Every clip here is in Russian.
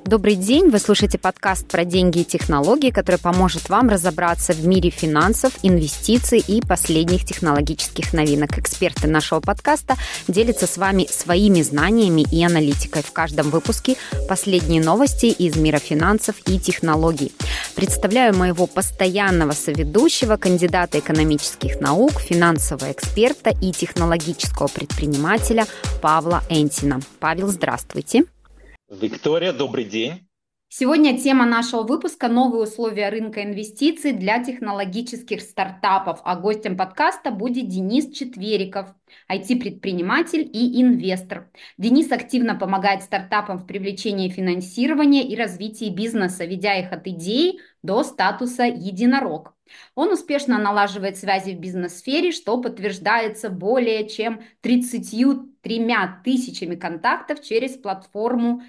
Добрый день, вы слушаете подкаст про деньги и технологии, который поможет вам разобраться в мире финансов, инвестиций и последних технологических новинок. Эксперты нашего подкаста делятся с вами своими знаниями и аналитикой. В каждом выпуске последние новости из мира финансов и технологий. Представляю моего постоянного соведущего, кандидата экономических наук, финансового эксперта и технологического предпринимателя Павла Энтина. Павел, здравствуйте. Виктория, добрый день. Сегодня тема нашего выпуска – новые условия рынка инвестиций для технологических стартапов. А гостем подкаста будет Денис Четвериков, IT-предприниматель и инвестор. Денис активно помогает стартапам в привлечении финансирования и развитии бизнеса, ведя их от идеи до статуса единорог. Он успешно налаживает связи в бизнес-сфере, что подтверждается более чем 33 тысячами контактов через платформу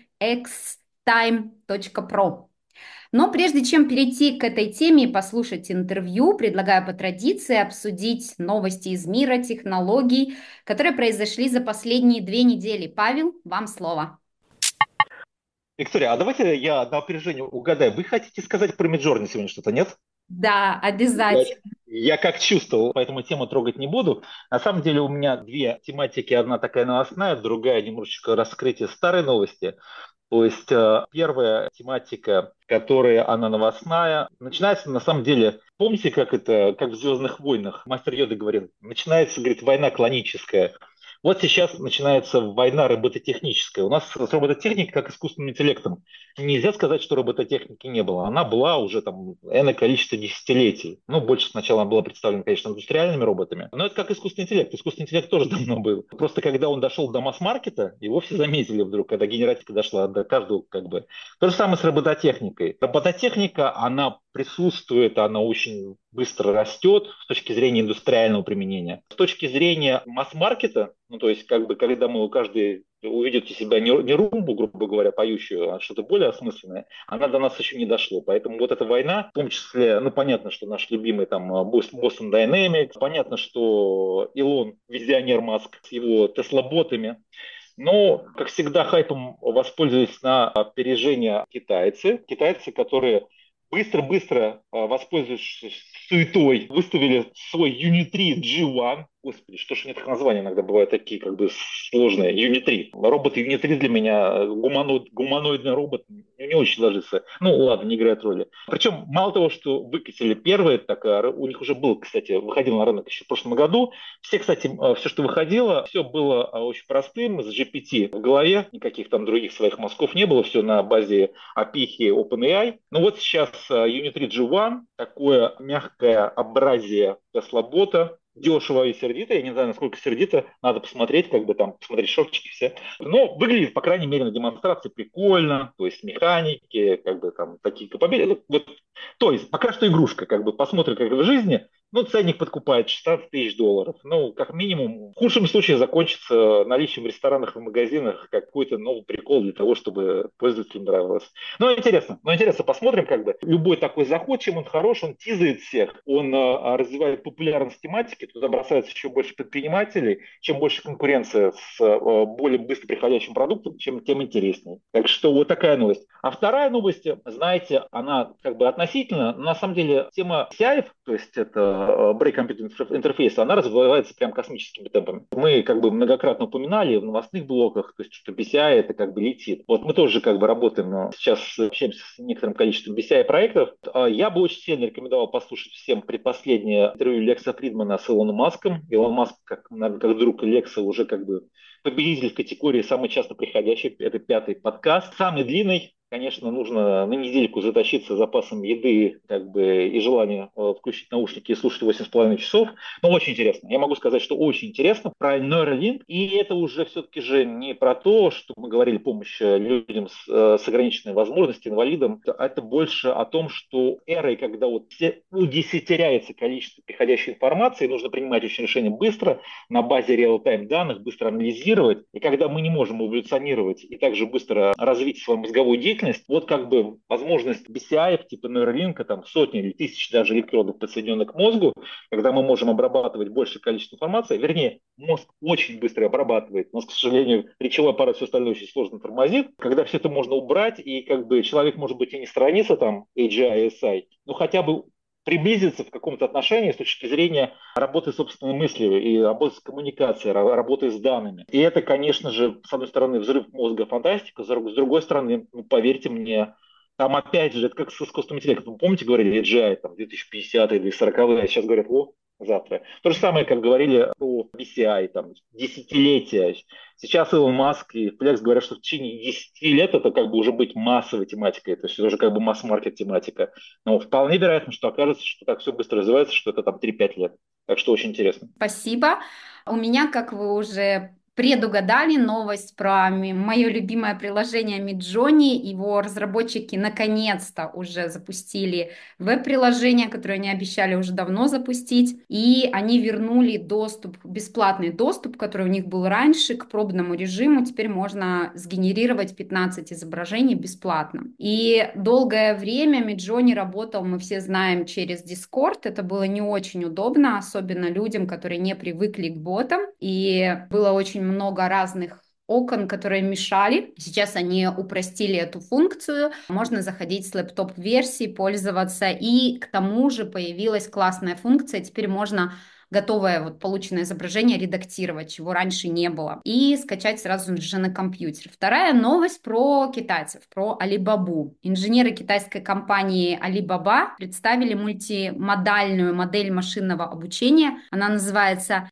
xtime.pro. Но прежде чем перейти к этой теме и послушать интервью, предлагаю по традиции обсудить новости из мира технологий, которые произошли за последние 2 недели. Павел, вам слово. Виктория, а давайте я на опережение угадаю. Вы хотите сказать про Midjourney сегодня что-то, нет? Да, обязательно. Я как чувствовал, поэтому тему трогать не буду. На самом деле у меня две тематики. Одна такая новостная, другая немножечко раскрытие старой новости. То есть первая тематика, которая она новостная, начинается на самом деле, помните, как в «Звездных войнах» мастер Йода говорил, начинается, говорит, война клоническая. Вот сейчас начинается война робототехническая. У нас с робототехникой как искусственным интеллектом. Нельзя сказать, что робототехники не было. Она была уже там энное количество десятилетий. Ну, больше сначала она была представлена, конечно, индустриальными роботами. Но это как искусственный интеллект. Искусственный интеллект тоже давно был. Просто когда он дошел до масс-маркета, его все заметили вдруг, когда генератика дошла до каждого как бы. То же самое с робототехникой. Робототехника, она присутствует, она очень быстро растет с точки зрения индустриального применения. С точки зрения масс-маркета, ну, то есть, как бы, когда мы каждый увидит у себя не румбу, грубо говоря, поющую, а что-то более осмысленное, она до нас еще не дошло. Поэтому вот эта война, в том числе, ну, понятно, что наш любимый там Boston Dynamics, понятно, что Илон, визионер Маск с его Тесла-ботами, но, как всегда, хайпом воспользовались на опережение китайцы. Китайцы, которые быстро-быстро, воспользовавшись суетой, выставили свой Uni3 G1. Господи, что ж у них названия иногда бывают такие как бы сложные. Uni3. Робот Uni3 для меня, гуманоидный робот, не очень ложится. Ну ладно, не играет роли. Причем мало того, что выкатили первое, так у них уже был, кстати, выходил на рынок еще в прошлом году. Кстати, все, что выходило, все было очень простым, с GPT в голове, никаких там других своих мозгов не было, все на базе API OpenAI. Ну вот сейчас Uni3 G1, такое мягкое образие Tesla-бота, дешево и сердито. Я не знаю, насколько сердито. Надо посмотреть, как бы там, посмотреть шортики все. Но выглядит, по крайней мере, на демонстрации прикольно. То есть механики, как бы там такие победы. Вот, то есть пока что игрушка, как бы посмотрим, как в жизни. Ну, ценник подкупает $16 тысяч. Ну, как минимум, в худшем случае закончится наличием в ресторанах и магазинах какой-то новый прикол для того, чтобы пользователям нравилось. Но интересно, посмотрим, как бы. Любой такой заход, чем он хорош, он тизает всех, он развивает популярность тематики, туда бросается еще больше предпринимателей, чем больше конкуренция с более быстро приходящим продуктом, тем интереснее. Так что вот такая новость. А вторая новость, знаете, она как бы относительно, но на самом деле тема CI, то есть это Break Computer Interface, она развивается прям космическими темпами. Мы как бы многократно упоминали в новостных блоках, то есть что BCI это как бы летит. Вот мы тоже как бы работаем, сейчас общаемся с некоторым количеством BCI проектов. Я бы очень сильно рекомендовал послушать всем предпоследнее интервью Лекса Фридмана с Илоном Маском. Илон Маск, наверное, как друг Лекса, уже как бы победитель в категории самый часто приходящий. Это 5-й подкаст. Самый длинный. Конечно, нужно на недельку затащиться запасом еды как бы, и желание включить наушники и слушать 8,5 часов. Но очень интересно. Я могу сказать, что очень интересно про Neuralink. И это уже все-таки же не про то, что мы говорили, помощь людям с ограниченной возможностью, инвалидам. Это больше о том, что эрой, когда вот удесятеряется количество приходящей информации, нужно принимать очень решения быстро, на базе реал-тайм данных, быстро анализировать. И когда мы не можем эволюционировать и также быстро развить свою мозговую деятельность, производительность. Вот как бы возможность BCI, типа нейролинка, там сотни или тысячи даже электродов, подсоединенных к мозгу, когда мы можем обрабатывать большее количество информации, вернее, мозг очень быстро обрабатывает, но, к сожалению, речевой аппарат все остальное очень сложно тормозит. Когда все это можно убрать, и как бы человек, может быть, и не сторонится там AGI, SI, но хотя бы приблизиться в каком-то отношении с точки зрения работы собственной мыслью и работы с коммуникацией, работы с данными. И это, конечно же, с одной стороны, взрыв мозга, фантастика, с другой стороны, ну, поверьте мне, там опять же, это как с искусственным интеллектом. Помните, говорили AGI, там, 2050-е, 2040-е, а сейчас говорят, о, завтра. То же самое, как говорили про BCI, там, десятилетия. Сейчас Илон Маск и Flex говорят, что в течение 10 лет это как бы уже быть массовой тематикой, то есть это уже как бы масс-маркет тематика. Но вполне вероятно, что окажется, что так все быстро развивается, что это там 3-5 лет. Так что очень интересно. Спасибо. У меня, как вы уже предугадали, новость про мое любимое приложение Midjourney. Его разработчики наконец-то уже запустили веб-приложение, которое они обещали уже давно запустить. И они вернули доступ, бесплатный доступ, который у них был раньше, к пробному режиму. Теперь можно сгенерировать 15 изображений бесплатно. И долгое время Midjourney работал, мы все знаем, через Discord. Это было не очень удобно, особенно людям, которые не привыкли к ботам. И было очень много разных окон, которые мешали. Сейчас они упростили эту функцию. Можно заходить с лэптоп-версии, пользоваться. И к тому же появилась классная функция. Теперь можно готовое вот полученное изображение редактировать, чего раньше не было, и скачать сразу же на компьютер. Вторая новость про китайцев, про Alibaba. Инженеры китайской компании Alibaba представили мультимодальную модель машинного обучения. Она называется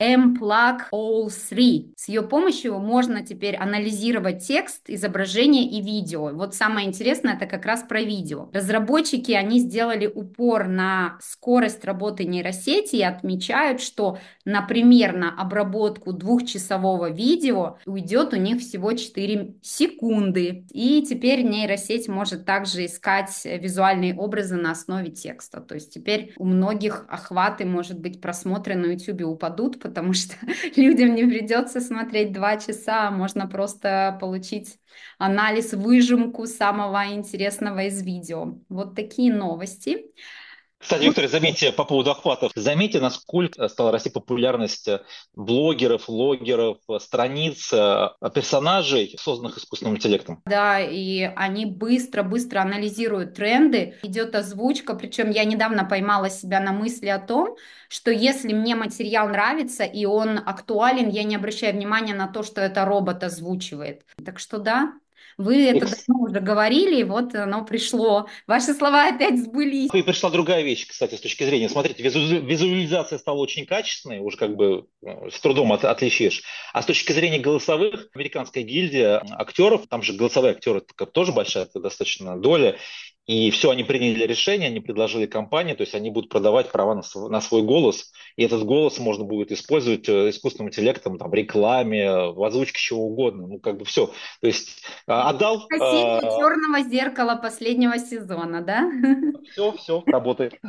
MPlug-All3. С ее помощью можно теперь анализировать текст, изображение и видео. Вот самое интересное, это как раз про видео. Разработчики, они сделали упор на скорость работы нейросети и отмечают, что, например, на обработку двухчасового видео уйдет у них всего 4 секунды. И теперь нейросеть может также искать визуальные образы на основе текста. То есть теперь у многих охваты, может быть, просмотры на YouTube упадут, потому что людям не придется смотреть 2 часа, а можно просто получить анализ, выжимку самого интересного из видео. Вот такие новости. Кстати, Виктория, заметьте по поводу охватов, заметьте, насколько стала расти популярность блогеров, логеров, страниц, персонажей, созданных искусственным интеллектом. Да, и они быстро-быстро анализируют тренды, идет озвучка, причем я недавно поймала себя на мысли о том, что если мне материал нравится и он актуален, я не обращаю внимания на то, что это робот озвучивает. Так что да, вы И, это давно уже говорили, и вот оно пришло. Ваши слова опять сбылись. и пришла другая вещь, кстати, с точки зрения. Смотрите, визуализация стала очень качественной, уже как бы с трудом отличишь. А с точки зрения голосовых, американская гильдия актеров, там же голосовые актеры тоже большая достаточно доля, и все, они приняли решение, они предложили компании, то есть они будут продавать права на свой голос, и этот голос можно будет использовать искусственным интеллектом там, в рекламе, в озвучке чего угодно, ну как бы все. То есть отдал, Красивее черного зеркала последнего сезона, да? все, работает.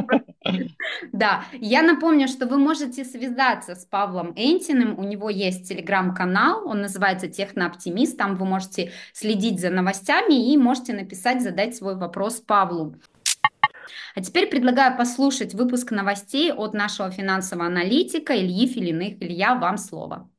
Да, я напомню, что вы можете связаться с Павлом Энтиным, у него есть телеграм-канал, он называется Технооптимист, там вы можете следить за новостями и можете написать, задать свой вопрос Павлу. А теперь предлагаю послушать выпуск новостей от нашего финансового аналитика Ильи Филиных. Илья, вам слово.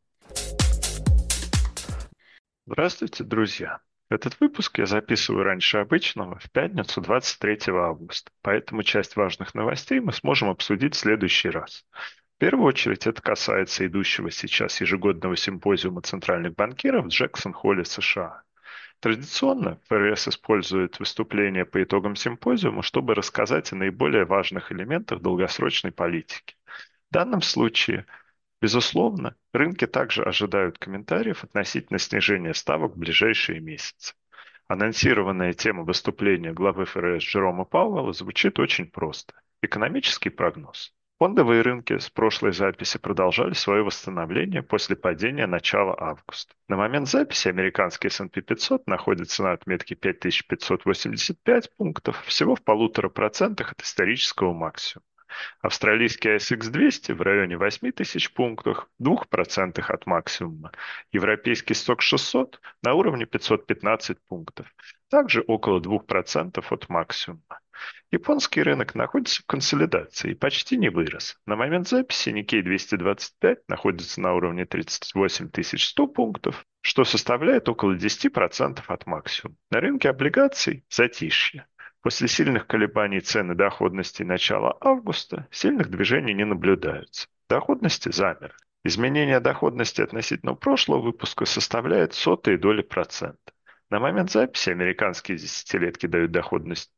Здравствуйте, друзья! Этот выпуск я записываю раньше обычного, в пятницу 23 августа, поэтому часть важных новостей мы сможем обсудить в следующий раз. В первую очередь это касается идущего сейчас ежегодного симпозиума центральных банкиров в Джексон-Холле, США. Традиционно ФРС использует выступления по итогам симпозиума, чтобы рассказать о наиболее важных элементах долгосрочной политики. В данном случае, безусловно, рынки также ожидают комментариев относительно снижения ставок в ближайшие месяцы. Анонсированная тема выступления главы ФРС Джерома Пауэлла звучит очень просто. Экономический прогноз. Фондовые рынки с прошлой записи продолжали свое восстановление после падения начала августа. На момент записи американский S&P 500 находится на отметке 5585 пунктов, всего в 1,5% от исторического максимума. Австралийский ASX 200 в районе 8000 пунктов, 2% от максимума. Европейский сток 600 на уровне 515 пунктов, также около 2% от максимума. Японский рынок находится в консолидации и почти не вырос. На момент записи Nikkei 225 находится на уровне 38 100 пунктов, что составляет около 10% от максимума. На рынке облигаций затишье. После сильных колебаний цены доходности начала августа сильных движений не наблюдается. Доходности замерли. Изменение доходности относительно прошлого выпуска составляет сотые доли процента. На момент записи американские десятилетки дают доходность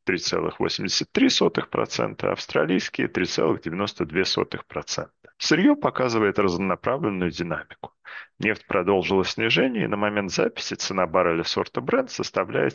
3,83%, а австралийские 3,92%. Сырье показывает разнонаправленную динамику. Нефть продолжила снижение, и на момент записи цена барреля сорта Brent составляет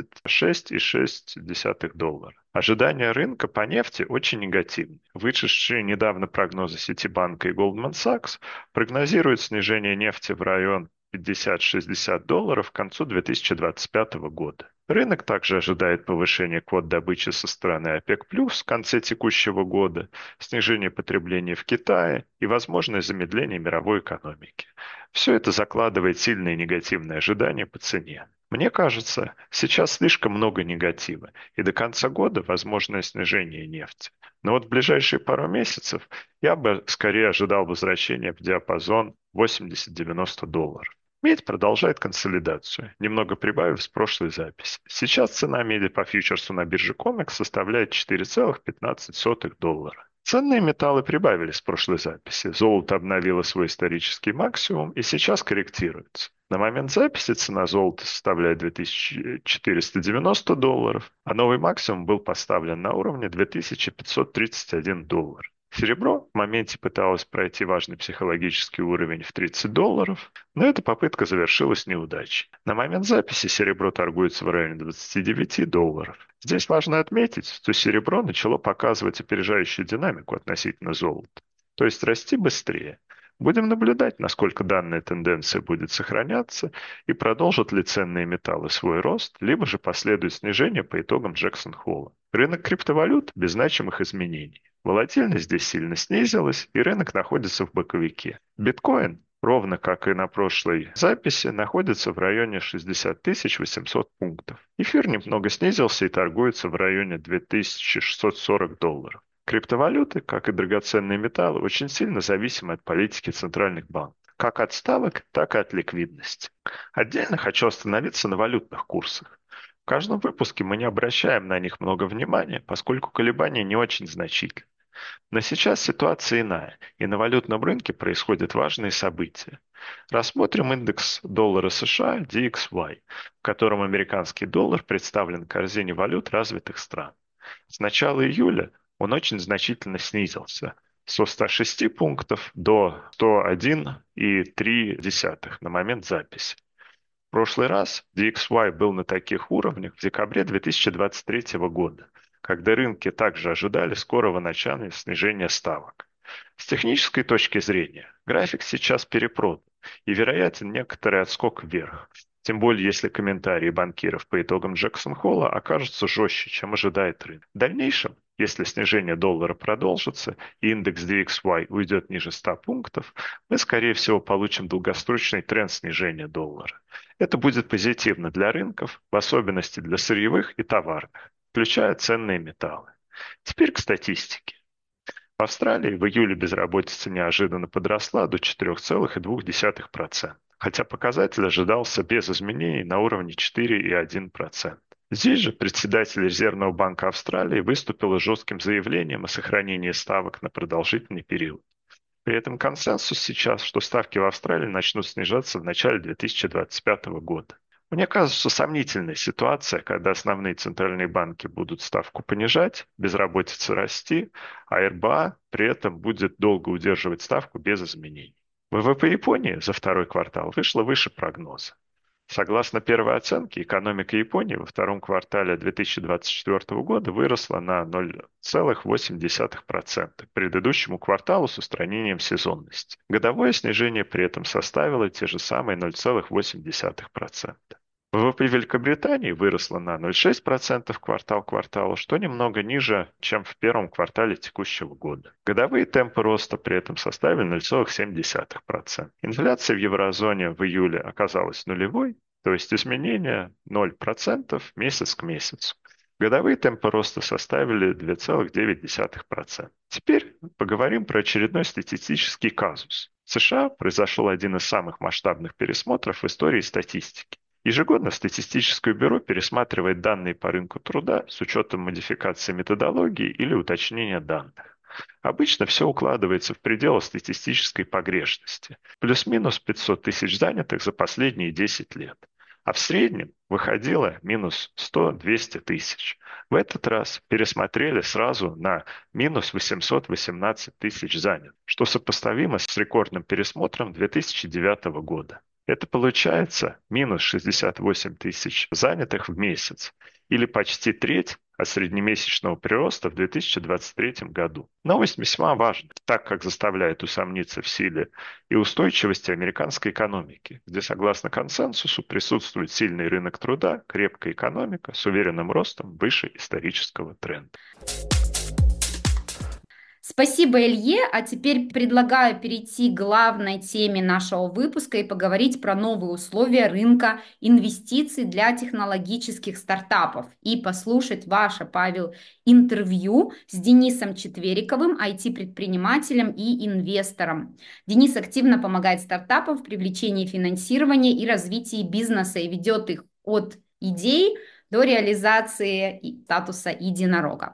$76,6. Ожидания рынка по нефти очень негативны. Вышедшие недавно прогнозы Ситибанка и Goldman Sachs прогнозируют снижение нефти в район $50-60 к концу 2025 года. Рынок также ожидает повышения квот добычи со стороны ОПЕК+, в конце текущего года, снижение потребления в Китае и возможное замедление мировой экономики. Все это закладывает сильные негативные ожидания по цене. Мне кажется, сейчас слишком много негатива, и до конца года возможное снижение нефти. Но вот в ближайшие пару месяцев я бы скорее ожидал возвращения в диапазон $80-90. Медь продолжает консолидацию, немного прибавив с прошлой записи. Сейчас цена меди по фьючерсу на бирже COMEX составляет $4,15. Ценные металлы прибавили с прошлой записи. Золото обновило свой исторический максимум и сейчас корректируется. На момент записи цена золота составляет $2490, а новый максимум был поставлен на уровне $2531. Серебро в моменте пыталось пройти важный психологический уровень в $30, но эта попытка завершилась неудачей. На момент записи серебро торгуется в районе $29. Здесь важно отметить, что серебро начало показывать опережающую динамику относительно золота, то есть расти быстрее. Будем наблюдать, насколько данная тенденция будет сохраняться и продолжат ли ценные металлы свой рост, либо же последует снижение по итогам Джексон-Холла. Рынок криптовалют без значимых изменений. Волатильность здесь сильно снизилась, и рынок находится в боковике. Биткоин, ровно как и на прошлой записи, находится в районе 60 800 пунктов. Эфир немного снизился и торгуется в районе $2640. Криптовалюты, как и драгоценные металлы, очень сильно зависимы от политики центральных банков, как от ставок, так и от ликвидности. Отдельно хочу остановиться на валютных курсах. В каждом выпуске мы не обращаем на них много внимания, поскольку колебания не очень значительны. Но сейчас ситуация иная, и на валютном рынке происходят важные события. Рассмотрим индекс доллара США DXY, в котором американский доллар представлен в корзине валют развитых стран. С начала июля он очень значительно снизился со 106 пунктов до 101,3 на момент записи. В прошлый раз DXY был на таких уровнях в декабре 2023 года, когда рынки также ожидали скорого начала снижения ставок. С технической точки зрения график сейчас перепродан и вероятен некоторый отскок вверх. Тем более, если комментарии банкиров по итогам Джексон-Холла окажутся жестче, чем ожидает рынок. В дальнейшем, если снижение доллара продолжится и индекс DXY уйдет ниже 100 пунктов, мы, скорее всего, получим долгосрочный тренд снижения доллара. Это будет позитивно для рынков, в особенности для сырьевых и товарных, включая ценные металлы. Теперь к статистике. В Австралии в июле безработица неожиданно подросла до 4,2%, хотя показатель ожидался без изменений на уровне 4,1%. Здесь же председатель Резервного банка Австралии выступил с жестким заявлением о сохранении ставок на продолжительный период. При этом консенсус сейчас, что ставки в Австралии начнут снижаться в начале 2025 года. Мне кажется, сомнительная ситуация, когда основные центральные банки будут ставку понижать, безработица расти, а РБА при этом будет долго удерживать ставку без изменений. ВВП Японии за второй квартал вышло выше прогноза. Согласно первой оценке, экономика Японии во втором квартале 2024 года выросла на 0,8% к предыдущему кварталу с устранением сезонности. Годовое снижение при этом составило те же самые 0,8%. ВВП Великобритании выросло на 0,6% квартал к кварталу, что немного ниже, чем в первом квартале текущего года. Годовые темпы роста при этом составили 0,7%. Инфляция в еврозоне в июле оказалась нулевой, то есть изменение 0% месяц к месяцу. Годовые темпы роста составили 2,9%. Теперь поговорим про очередной статистический казус. В США произошел один из самых масштабных пересмотров в истории статистики. Ежегодно статистическое бюро пересматривает данные по рынку труда с учетом модификации методологии или уточнения данных. Обычно все укладывается в пределы статистической погрешности, плюс-минус 500 тысяч занятых за последние 10 лет. А в среднем выходило минус 100-200 тысяч. В этот раз пересмотрели сразу на минус 818 тысяч занятых, что сопоставимо с рекордным пересмотром 2009 года. Это получается минус 68 тысяч занятых в месяц, или почти треть от среднемесячного прироста в 2023 году. Новость весьма важна, так как заставляет усомниться в силе и устойчивости американской экономики, где, согласно консенсусу, присутствует сильный рынок труда, крепкая экономика с уверенным ростом выше исторического тренда. Спасибо, Илье. А теперь предлагаю перейти к главной теме нашего выпуска и поговорить про новые условия рынка инвестиций для технологических стартапов и послушать ваше, Павел, интервью с Денисом Четвериковым, IT-предпринимателем и инвестором. Денис активно помогает стартапам в привлечении финансирования и развитии бизнеса и ведет их от идей до реализации статуса единорога.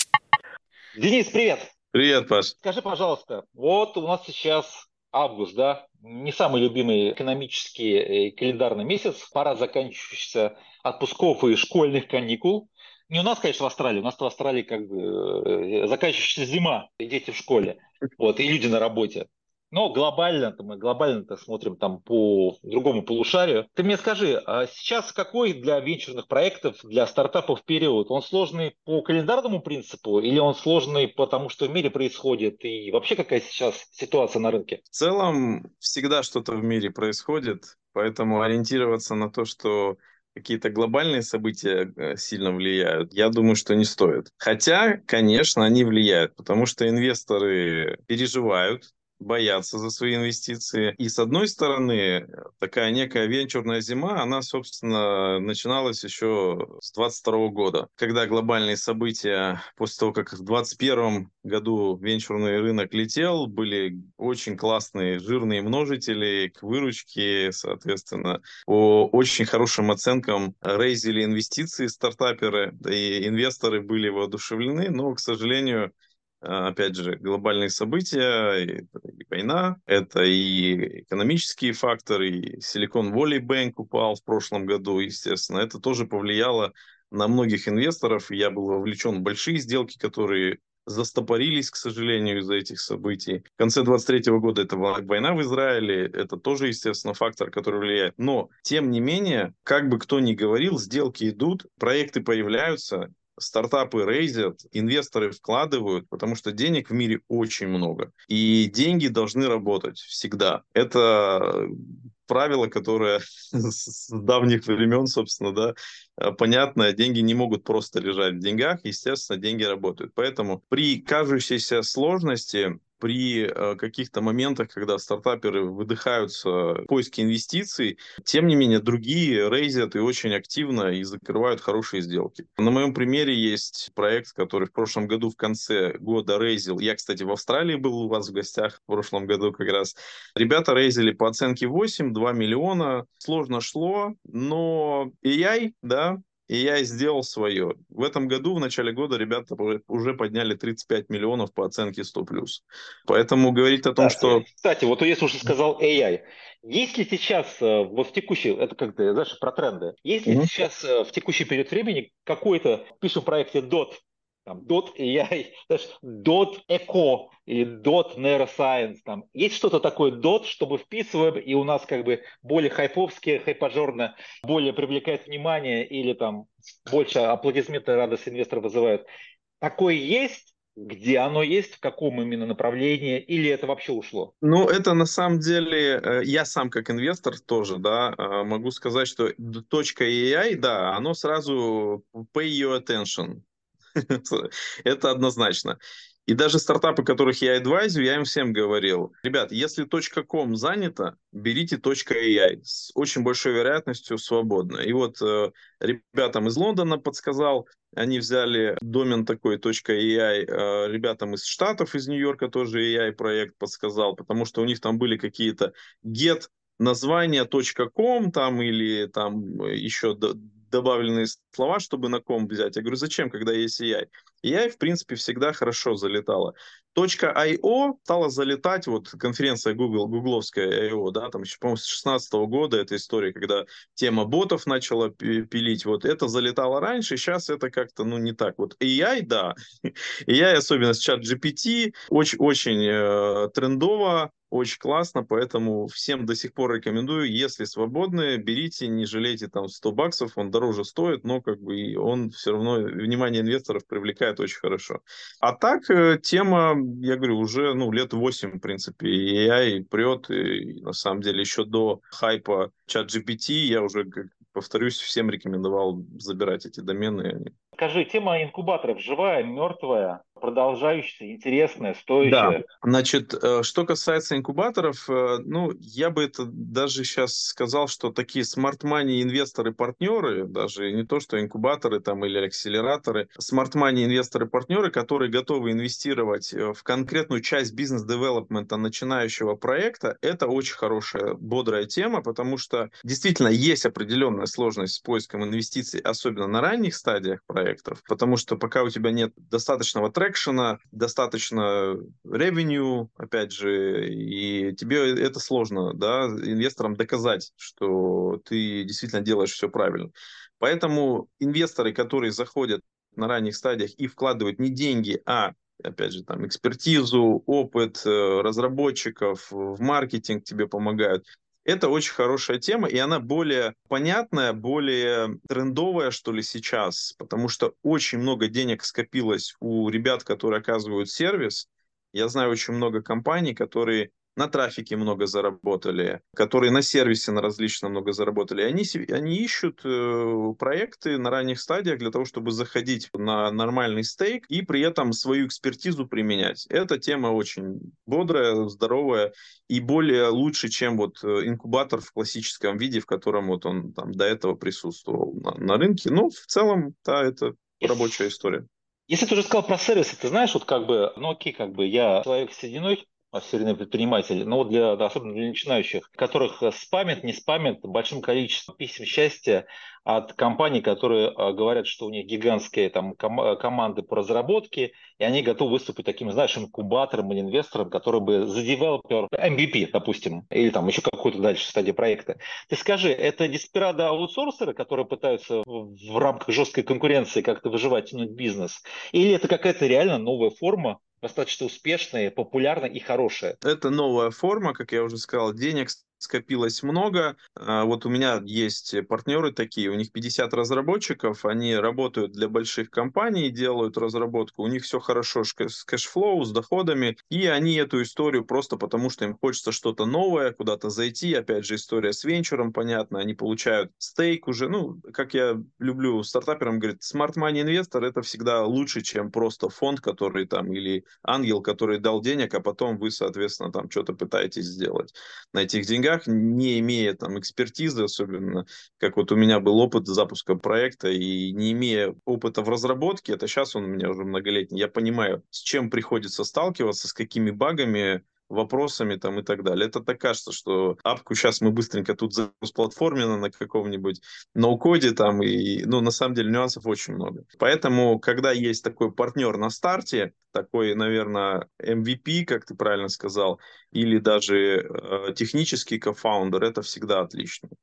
Денис, привет! Привет, Паш. Скажи, пожалуйста, вот у нас сейчас август, да? Не самый любимый экономический календарный месяц, пора заканчивающихся отпусков и школьных каникул. Не у нас, конечно, в Австралии, у нас в Австралии как бы заканчивающаяся зима, и дети в школе, вот, и люди на работе. Но мы глобально смотрим там по другому полушарию. Ты мне скажи, а сейчас какой для венчурных проектов, для стартапов период? Он сложный по календарному принципу или он сложный потому, что в мире происходит? И вообще какая сейчас ситуация на рынке? В целом всегда что-то в мире происходит, поэтому ориентироваться на то, что какие-то глобальные события сильно влияют, я думаю, что не стоит. Хотя, конечно, они влияют, потому что инвесторы переживают, боятся за свои инвестиции. И с одной стороны, такая некая венчурная зима, она, собственно, начиналась еще с 2022 года, когда глобальные события, после того, как в 2021 году венчурный рынок летел, были очень классные жирные множители к выручке, соответственно, по очень хорошим оценкам рейзили инвестиции стартаперы, да и инвесторы были воодушевлены, но, к сожалению, опять же, глобальные события, и война, это и экономические факторы, и Silicon Valley Bank упал в прошлом году, естественно. Это тоже повлияло на многих инвесторов. Я был вовлечен в большие сделки, которые застопорились, к сожалению, из-за этих событий. В конце 23 года это война в Израиле, это тоже, естественно, фактор, который влияет. Но, тем не менее, как бы кто ни говорил, сделки идут, проекты появляются, стартапы рейзят, инвесторы вкладывают, потому что денег в мире очень много. И деньги должны работать всегда. Это правило, которое с давних времен, собственно, да, понятно, деньги не могут просто лежать в деньгах, естественно, деньги работают. Поэтому при кажущейся сложности, при каких-то моментах, когда стартаперы выдыхаются в поиске инвестиций, тем не менее, другие рейзят и очень активно и закрывают хорошие сделки. На моем примере есть проект, который в прошлом году в конце года рейзил. Я, кстати, в Австралии был у вас в гостях в прошлом году как раз. Ребята рейзили по оценке 2 миллиона. Сложно шло, но AI, да, и я сделал свое. В этом году, в начале года, ребята уже подняли 35 миллионов по оценке 100+. Поэтому говорить о том, что... Кстати, вот если уже сказал AI, есть ли сейчас, вот в текущий, это как ты, знаешь, про тренды, есть ли сейчас в текущий период времени какой-то, пишем в проекте DOT, там, DOT AI, знаешь, DOT Eco или DOT Neuroscience, там, есть что-то такое DOT, чтобы вписываем, и у нас как бы более хайповски, хайпажорно, более привлекает внимание или там больше аплодисменты, радость инвесторов вызывают. Такое есть? Где оно есть, в каком именно направлении, или это вообще ушло? Ну, это на самом деле, я сам как инвестор тоже, да, могу сказать, что .ai, да, оно сразу pay your attention. Это однозначно. И даже стартапы, которых я адвайзю, я им всем говорил: ребят, если .com занято, берите .ai, с очень большой вероятностью свободно. И вот ребятам из Лондона подсказал, они взяли домен такой .ai, ребятам из Штатов, из Нью-Йорка тоже AI проект подсказал, потому что у них там были какие-то get названия .com там или там еще добавленные слова, чтобы на ком взять. Я говорю, зачем, когда есть AI? AI, в принципе, всегда хорошо залетала. .io стала залетать, вот конференция гугловская I.O., да, там еще, по-моему, с 2016 года эта история, когда тема ботов начала пилить, вот это залетало раньше, сейчас это как-то, ну, не так. Вот AI, да, AI, особенно с чат GPT, очень трендово, очень классно, поэтому всем до сих пор рекомендую, если свободны, берите, не жалейте там $100, он дороже стоит, но как бы и он все равно внимание инвесторов привлекает очень хорошо. А так, тема, я говорю, уже ну, лет 8, в принципе, и AI прет, и на самом деле еще до хайпа ChatGPT я уже, повторюсь, всем рекомендовал забирать эти домены. Скажи, тема инкубаторов живая, мертвая, продолжающаяся, интересная, Да, стоящая? значит, что касается инкубаторов, ну, я бы это даже сейчас сказал, что такие смарт-мани инвесторы-партнеры, даже не то, что инкубаторы там или акселераторы, смарт-мани инвесторы-партнеры, которые готовы инвестировать в конкретную часть бизнес-девелопмента начинающего проекта, это очень хорошая, бодрая тема, потому что действительно есть определенная сложность с поиском инвестиций, особенно на ранних стадиях проектов, потому что пока у тебя нет достаточного трекшена, достаточно revenue, опять же, и тебе это сложно, да, инвесторам доказать, что ты действительно делаешь все правильно. Поэтому инвесторы, которые заходят на ранних стадиях и вкладывают не деньги, а опять же, там, экспертизу, опыт разработчиков, в маркетинг тебе помогают. Это очень хорошая тема, и она более понятная, более трендовая, что ли, сейчас, потому что очень много денег скопилось у ребят, которые оказывают сервис. Я знаю очень много компаний, которые на трафике много заработали, которые на сервисе на различном много заработали. Они ищут проекты на ранних стадиях для того, чтобы заходить на нормальный стейк и при этом свою экспертизу применять. Эта тема очень бодрая, здоровая и более лучше, чем вот инкубатор в классическом виде, в котором вот он там до этого присутствовал на рынке. Но в целом, да, это рабочая история. Если ты уже сказал про сервисы, ты знаешь, вот как бы, ну окей, как бы я человек серийной, серийный предприниматель, но вот для, да, особенно для начинающих, которых спамят, не спамят большим количеством писем счастья от компаний, которые говорят, что у них гигантские там команды по разработке, и они готовы выступить таким, знаешь, инкубатором или инвестором, который бы за девелопер MVP, допустим, или там еще какой-то дальше стадии проекта. Ты скажи, это деспирадо аутсорсеры, которые пытаются в рамках жесткой конкуренции как-то выживать, тянуть бизнес? Или это какая-то реально новая форма, достаточно успешная, популярная и хорошая? Это новая форма, как я уже сказал, денег скопилось много. Вот у меня есть партнеры такие, у них 50 разработчиков, они работают для больших компаний, делают разработку, у них все хорошо с кэшфлоу, с доходами, и они эту историю просто потому, что им хочется что-то новое, куда-то зайти, опять же, история с венчуром, понятно, они получают стейк уже, ну, как я люблю стартаперам говорить, smart money инвестор это всегда лучше, чем просто фонд, который там, или ангел, который дал денег, а потом вы, соответственно, там что-то пытаетесь сделать на этих деньгах, не имея там экспертизы, особенно как вот у меня был опыт запуска проекта, и не имея опыта в разработке, это сейчас он у меня уже многолетний, я понимаю, с чем приходится сталкиваться, с какими багами, вопросами там и так далее. Это так кажется, что апку сейчас мы быстренько тут заплатформено на каком-нибудь ноу-коде там, и, ну, на самом деле нюансов очень много. Поэтому, когда есть такой партнер на старте, такой, наверное, MVP, как ты правильно сказал, или даже технический кофаундер, это всегда отлично.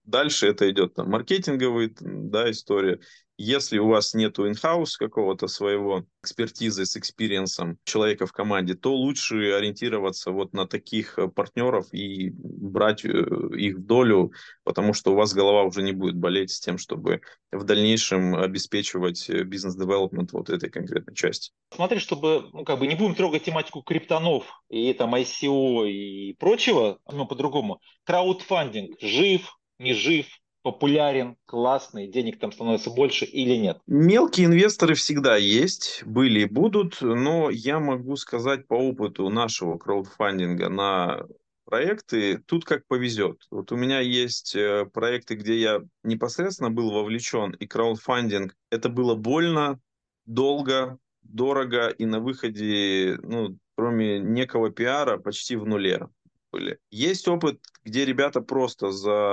Дальше это идет там маркетинговая, да, история. Если у вас нету in-house какого-то своего экспертизы с экспириенсом человека в команде, то лучше ориентироваться вот на таких партнеров и брать их в долю, потому что у вас голова уже не будет болеть с тем, чтобы в дальнейшем обеспечивать бизнес-девелопмент вот этой конкретной части. Смотри, чтобы, ну, как бы не будем трогать тематику криптонов и там ICO и прочего, но по-другому. Краудфандинг жив, не жив, популярен, классный, денег там становится больше или нет? Мелкие инвесторы всегда есть, были и будут, но я могу сказать по опыту нашего краудфандинга на проекты, тут как повезет. Вот у меня есть проекты, где я непосредственно был вовлечен, и краудфандинг, это было больно, долго, дорого, и на выходе, ну, кроме некого пиара, почти в нуле были. Есть опыт, где ребята просто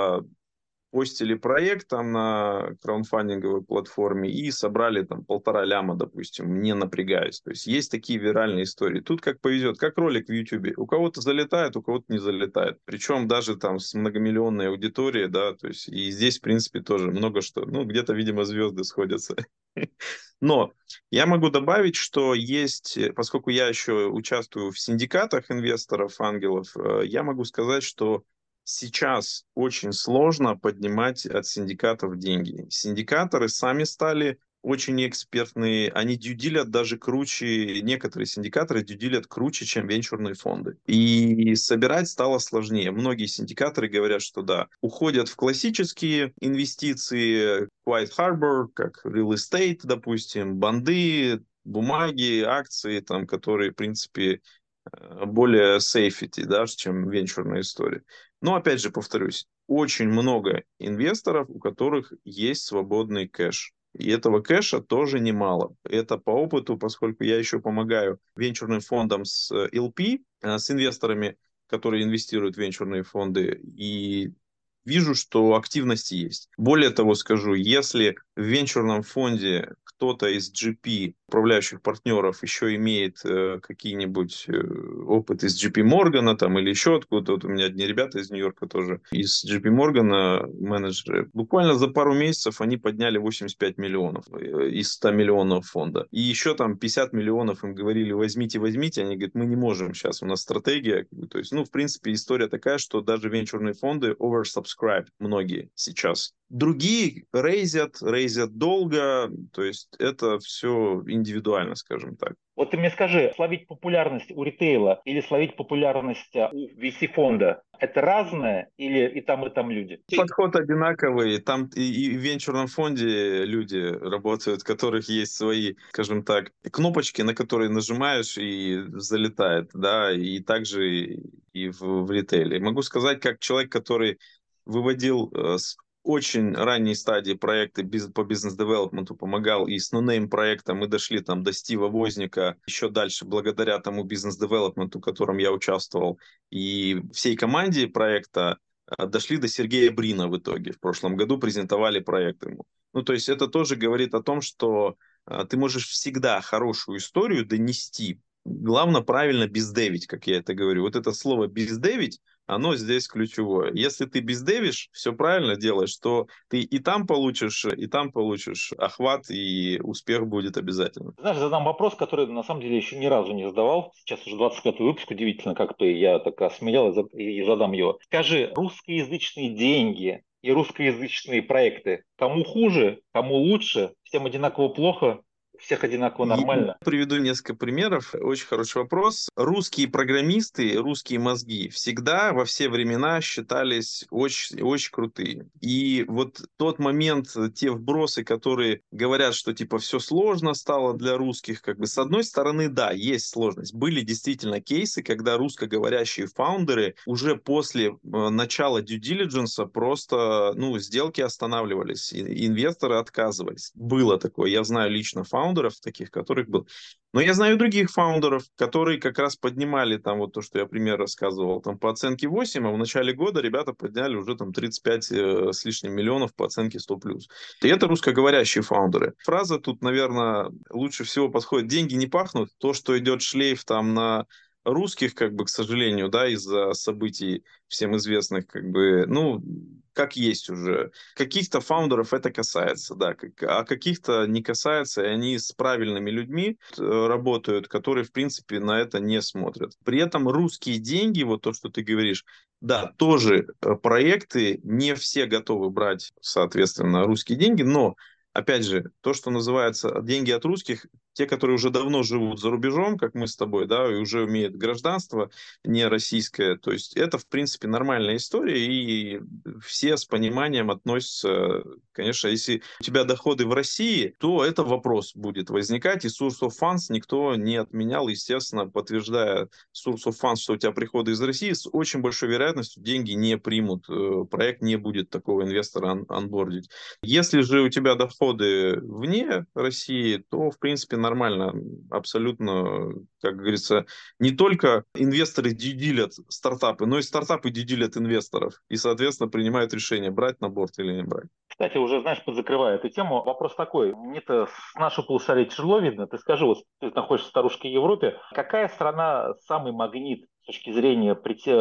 постили проект там на краундфандинговой платформе и собрали там 1,5 ляма, допустим, не напрягаясь. То есть есть такие виральные истории. Тут как повезет, как ролик в YouTube. У кого-то залетает, у кого-то не залетает. Причем даже там с многомиллионной аудиторией, да, то есть и здесь, в принципе, тоже много что. Ну, где-то, видимо, звезды сходятся. Но я могу добавить, что есть, поскольку я еще участвую в синдикатах инвесторов, ангелов, я могу сказать, что сейчас очень сложно поднимать от синдикатов деньги. Синдикаторы сами стали очень экспертные, они дьюдилят даже круче, некоторые синдикаторы дьюдилят круче, чем венчурные фонды. И собирать стало сложнее. Многие синдикаторы говорят, что да, уходят в классические инвестиции, White Harbor, как real estate, допустим, банды, бумаги, акции, там, которые, в принципе, более сейфити, да, чем венчурная история. Но, опять же, повторюсь, очень много инвесторов, у которых есть свободный кэш. И этого кэша тоже немало. Это по опыту, поскольку я еще помогаю венчурным фондам с LP, с инвесторами, которые инвестируют в венчурные фонды, и вижу, что активность есть. Более того скажу, если в венчурном фонде кто-то из GP, управляющих партнеров, еще имеет какие-нибудь опыт из JP Моргана там, или еще откуда-то, вот у меня одни ребята из Нью-Йорка тоже, из JP Моргана менеджеры, буквально за пару месяцев они подняли 85 миллионов из 100 миллионов фонда. И еще там 50 миллионов им говорили, возьмите, возьмите, они говорят, мы не можем сейчас, у нас стратегия. То есть, ну, в принципе, история такая, что даже венчурные фонды oversubscribed многие сейчас. Другие рейзят долго, то есть это все индивидуально, скажем так. Вот ты мне скажи, словить популярность у ритейла или словить популярность у VC-фонда, это разное или и там люди? Подход одинаковый. Там и в венчурном фонде люди работают, у которых есть свои, скажем так, кнопочки, на которые нажимаешь и залетает, да, и также и в ритейле. Могу сказать, как человек, который выводил с очень ранней стадии проекты по бизнес-девелопменту, помогал, и с нонейм проекта мы дошли там до Стива Возника, еще дальше благодаря тому бизнес-девелопменту, в котором я участвовал, и всей команде проекта, дошли до Сергея Брина в итоге. В прошлом году презентовали проект ему. Ну, то есть это тоже говорит о том, что ты можешь всегда хорошую историю донести. Главное правильно бездевить, как я это говорю. Вот это слово бездевить, оно здесь ключевое. Если ты бездевишь, все правильно делаешь, то ты и там получишь охват, и успех будет обязательно. Знаешь, задам вопрос, который на самом деле еще ни разу не задавал. Сейчас уже 25-й выпуск, удивительно, как ты, я так осмелел и задам его. Скажи, русскоязычные деньги и русскоязычные проекты, кому хуже, кому лучше, всем одинаково плохо, у всех одинаково нормально? Приведу несколько примеров. Очень хороший вопрос. Русские программисты, русские мозги всегда во все времена считались очень, очень крутые. И вот тот момент, те вбросы, которые говорят, что типа все сложно стало для русских, как бы с одной стороны, да, есть сложность. Были действительно кейсы, когда русскоговорящие фаундеры уже после начала due diligence просто, ну, сделки останавливались, инвесторы отказывались. Было такое. Я знаю лично фаундеров таких, которых был. Но я знаю других фаундеров, которые как раз поднимали там вот то, что я пример рассказывал, там по оценке 8, а в начале года ребята подняли уже там 35 с лишним миллионов по оценке 100+. И это русскоговорящие фаундеры. Фраза тут, наверное, лучше всего подходит. Деньги не пахнут. То, что идет шлейф там на русских, как бы, к сожалению, да, из-за событий всем известных, как бы, ну, как есть уже. Каких-то фаундеров это касается, да, а каких-то не касается, и они с правильными людьми работают, которые, в принципе, на это не смотрят. При этом русские деньги, вот то, что ты говоришь, да, тоже проекты не все готовы брать, соответственно, русские деньги, но опять же, то, что называется деньги от русских, те, которые уже давно живут за рубежом, как мы с тобой, да, и уже имеют гражданство не российское, то есть это, в принципе, нормальная история, и все с пониманием относятся, конечно, если у тебя доходы в России, то это вопрос будет возникать, и source of funds никто не отменял, естественно, подтверждая source of funds, что у тебя приходы из России, с очень большой вероятностью деньги не примут, проект не будет такого инвестора анбордить. Если же у тебя доходы вне России, то, в принципе, нормально. Абсолютно, как говорится, не только инвесторы дьюдилят стартапы, но и стартапы дьюдилят инвесторов. И, соответственно, принимают решение, брать на борт или не брать. Кстати, уже, знаешь, подзакрывая эту тему, вопрос такой. Мне-то с нашего полушария тяжело видно. Ты скажи, вот ты находишься в старушке Европе, какая страна самый магнит с точки зрения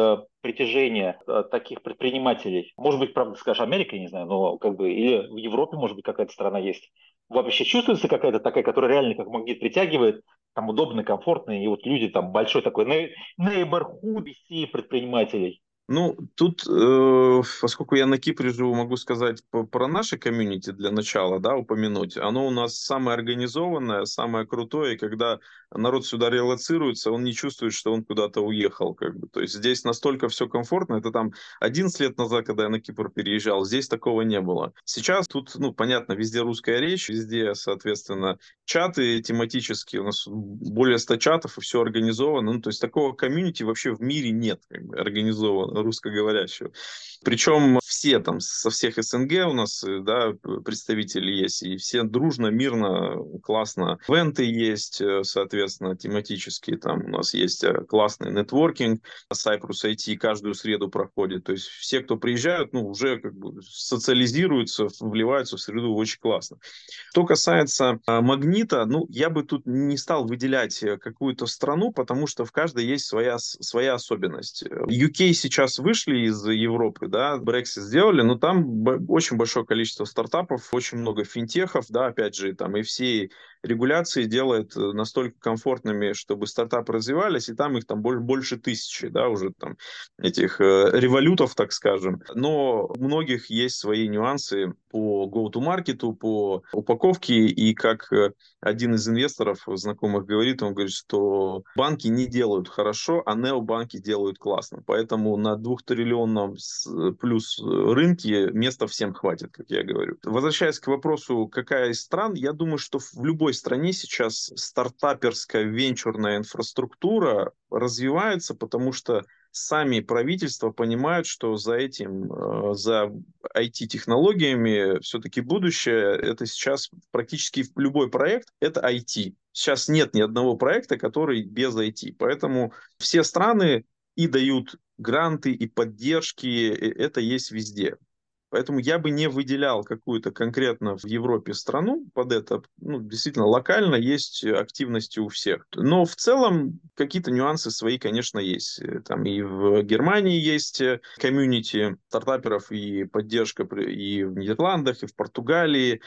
притяжения таких предпринимателей? Может быть, правда, скажешь, Америка, я не знаю, но как бы, или в Европе, может быть, какая-то страна есть. Вообще чувствуется какая-то такая, которая реально как магнит притягивает, там удобно, комфортно, и вот люди там большой такой neighborhood вести предпринимателей. Ну, тут, поскольку я на Кипре живу, могу сказать про наше комьюнити для начала, да, упомянуть. Оно у нас самое организованное, самое крутое, и когда народ сюда релоцируется, он не чувствует, что он куда-то уехал, как бы. То есть здесь настолько все комфортно. Это там 11 лет назад, когда я на Кипр переезжал, здесь такого не было. Сейчас тут, ну, понятно, везде русская речь, везде, соответственно, чаты тематические, у нас более 100 чатов, и все организовано. Ну, то есть такого комьюнити вообще в мире нет, как бы, организовано русскоговорящего. Причем все там со всех СНГ у нас, да, представители есть, и все дружно, мирно, классно. Ивенты есть, соответственно, тематические, там у нас есть классный нетворкинг, Cyprus IT каждую среду проходит, то есть все, кто приезжают, ну, уже как бы социализируются, вливаются в среду очень классно. Что касается магнита, ну, я бы тут не стал выделять какую-то страну, потому что в каждой есть своя особенность. UK сейчас вышли из Европы, да, Brexit сделали, но там очень большое количество стартапов, очень много финтехов, да, опять же, там и все регуляции делают настолько комфортными, чтобы стартапы развивались, и там их там больше тысячи, да, уже там этих револютов, так скажем. Но у многих есть свои нюансы по go-to-маркету, по упаковке, и как один из инвесторов знакомых говорит, он говорит, что банки не делают хорошо, а необанки делают классно. Поэтому на 2-триллионном плюс рынке места всем хватит, как я говорю. Возвращаясь к вопросу, какая из стран, я думаю, что в любой стране сейчас стартаперская венчурная инфраструктура развивается, потому что сами правительства понимают, что за этим, за IT-технологиями все-таки будущее, это сейчас практически любой проект, это IT. Сейчас нет ни одного проекта, который без IT. Поэтому все страны и дают гранты, и поддержки, и это есть везде. Поэтому я бы не выделял какую-то конкретно в Европе страну под это. Ну, действительно, локально есть активности у всех. Но в целом какие-то нюансы свои, конечно, есть. Там и в Германии есть комьюнити стартаперов и поддержка и в Нидерландах, и в Португалии,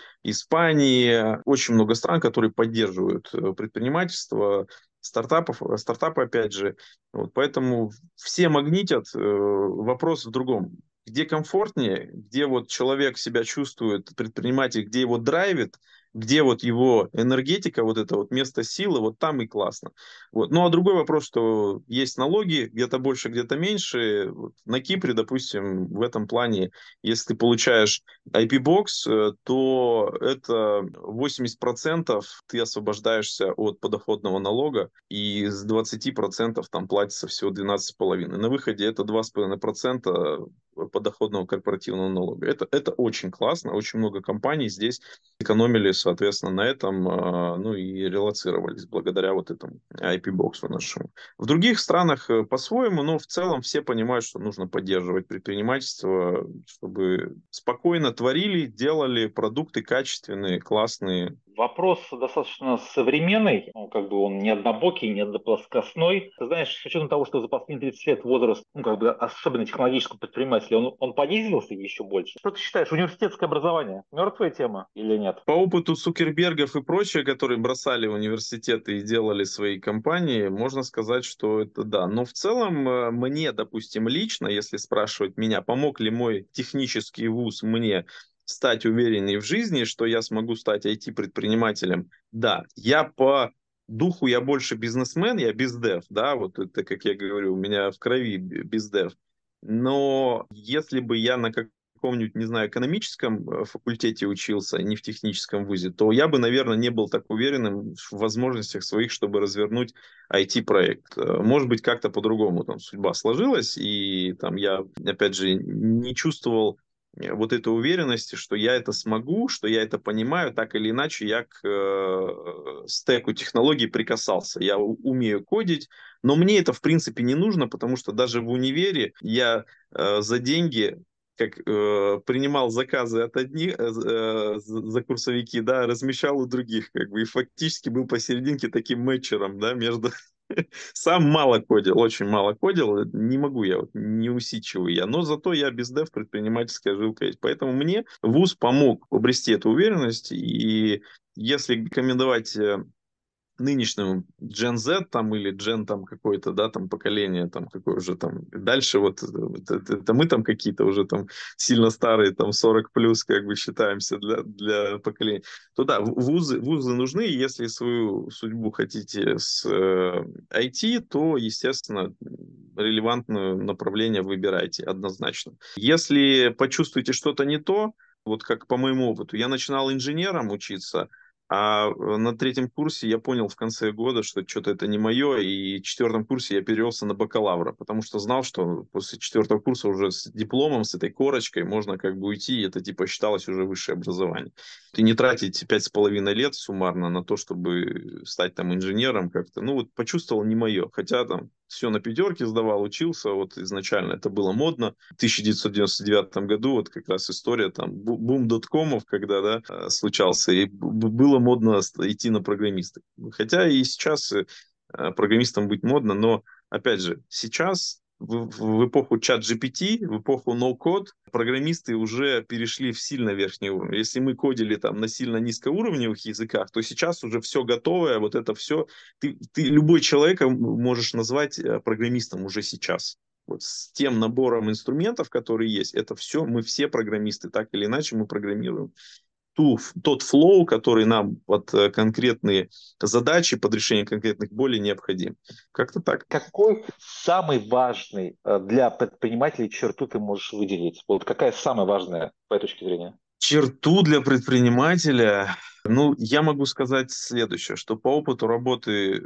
Испании. Очень много стран, которые поддерживают предпринимательство, стартапы опять же. Вот, поэтому все магнитят. Вопрос в другом. Где комфортнее, где вот человек себя чувствует, предприниматель, где его драйвит, где вот его энергетика, вот это вот место силы, вот там и классно. Вот. Ну а другой вопрос, что есть налоги, где-то больше, где-то меньше. Вот на Кипре, допустим, в этом плане, если ты получаешь IP-бокс, то это 80% ты освобождаешься от подоходного налога, и с 20% там платится всего 12,5%. На выходе это 2,5% подоходного корпоративного налога. Это очень классно, очень много компаний здесь экономили, соответственно, на этом, ну и релоцировались благодаря вот этому IP-боксу нашему. В других странах по-своему, но в целом все понимают, что нужно поддерживать предпринимательство, чтобы спокойно творили, делали продукты качественные, классные. Вопрос достаточно современный, ну, как бы он не однобокий, не одноплоскостной. Ты знаешь, с учетом того, что за последние 30 лет возраст, ну, как бы особенно технологического предпринимателя, он понизился еще больше. Что ты считаешь, университетское образование мертвая тема или нет? По опыту Цукербергов и прочее, которые бросали университеты и делали свои компании, можно сказать, что это да. Но в целом мне, допустим, лично, если спрашивать меня, помог ли мой технический вуз мне стать увереннее в жизни, что я смогу стать IT-предпринимателем? Да, я по духу, я больше бизнесмен, я бездев, да, вот это, как я говорю, у меня в крови бездев. Но если бы я на каком-нибудь, не знаю, экономическом факультете учился, не в техническом вузе, то я бы, наверное, не был так уверенным в возможностях своих, чтобы развернуть IT-проект. Может быть, как-то по-другому там судьба сложилась, и там я, опять же, не чувствовал вот этой уверенности, что я это смогу, что я это понимаю, так или иначе я к стеку технологий прикасался. Я умею кодить, но мне это, в принципе, не нужно, потому что даже в универе я за деньги принимал заказы от одних за курсовики, да, размещал у других, как бы, и фактически был посерединке таким мэтчером, да, между... Сам мало кодил, очень мало кодил, не могу я, вот, не усидчивый я, но зато я бездев, предпринимательская жилка есть. Поэтому мне вуз помог обрести эту уверенность, и если рекомендовать нынешнему Gen Z там или Gen там какое-то, да, там поколение, там какое уже там, дальше вот это мы там какие-то уже там сильно старые, там 40 плюс как бы считаемся для поколения, то да, вузы нужны, и если свою судьбу хотите с IT, то, естественно, релевантное направление выбирайте однозначно. Если почувствуете что-то не то, вот как по моему опыту, я начинал инженером учиться, а на третьем курсе я понял в конце года, что что-то это не мое, и в четвертом курсе я перевелся на бакалавра, потому что знал, что после четвертого курса уже с дипломом, с этой корочкой можно как бы уйти, и это типа считалось уже высшее образование. И не тратить 5,5 лет суммарно на то, чтобы стать там инженером как-то. Ну вот почувствовал не мое, хотя там все на пятерке сдавал, учился, вот изначально это было модно. В 1999 году вот как раз история там бум доткомов, когда, да, случался, и было модно идти на программиста. Хотя и сейчас программистом быть модно, но, опять же, сейчас в эпоху чат GPT, в эпоху no-code, программисты уже перешли в сильно верхний уровень. Если мы кодили там на сильно низкоуровневых языках, то сейчас уже все готовое, вот это все, ты любой человека можешь назвать программистом уже сейчас. Вот с тем набором инструментов, которые есть, это все, мы все программисты, так или иначе мы программируем тот флоу, который нам под конкретные задачи, под решение конкретных болей необходим. Как-то так. Какой самый важный для предпринимателей черту ты можешь выделить? Вот какая самая важная, по твоей точке зрения? Черту для предпринимателя, ну, я могу сказать следующее, что по опыту работы,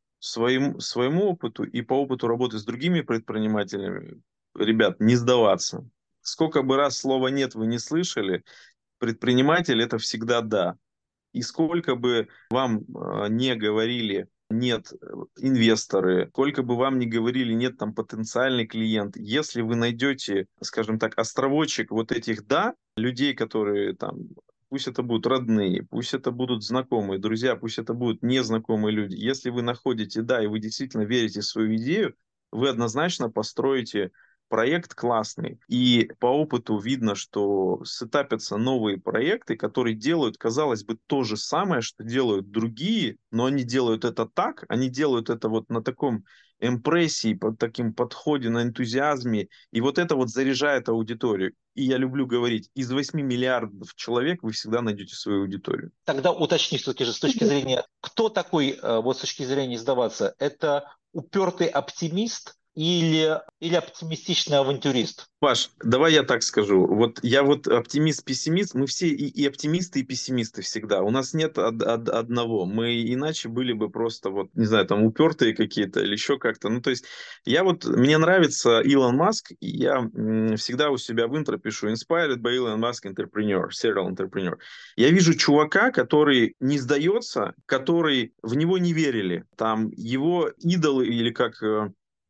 своему опыту и по опыту работы с другими предпринимателями, ребят, не сдаваться. Сколько бы раз слова «нет» вы не слышали, предприниматель это всегда да. И сколько бы вам не говорили нет инвесторы, сколько бы вам не говорили нет там потенциальный клиент, если вы найдете, скажем так, островочек вот этих да, людей, которые там, пусть это будут родные, пусть это будут знакомые, друзья, пусть это будут незнакомые люди, если вы находите да, и вы действительно верите в свою идею, вы однозначно построите проект классный. И по опыту видно, что сетапятся новые проекты, которые делают, казалось бы, то же самое, что делают другие, но они делают это так, они делают это вот на таком импрессии, под таким подходе, на энтузиазме, и вот это вот заряжает аудиторию. И я люблю говорить, из 8 миллиардов человек вы всегда найдете свою аудиторию. Тогда уточни все-таки же с точки зрения, кто такой, вот с точки зрения не сдаваться, это упертый оптимист или оптимистичный авантюрист? Паш, давай я так скажу. Вот я вот оптимист-пессимист, мы все и оптимисты, и пессимисты всегда. У нас нет одного. Мы иначе были бы просто вот, не знаю, там упертые какие-то или еще как-то. Ну, то есть мне нравится Илон Маск, и я всегда у себя в интро пишу Inspired by Elon Musk Entrepreneur, Serial Entrepreneur. Я вижу чувака, который не сдается, который в него не верили. Там его идолы или как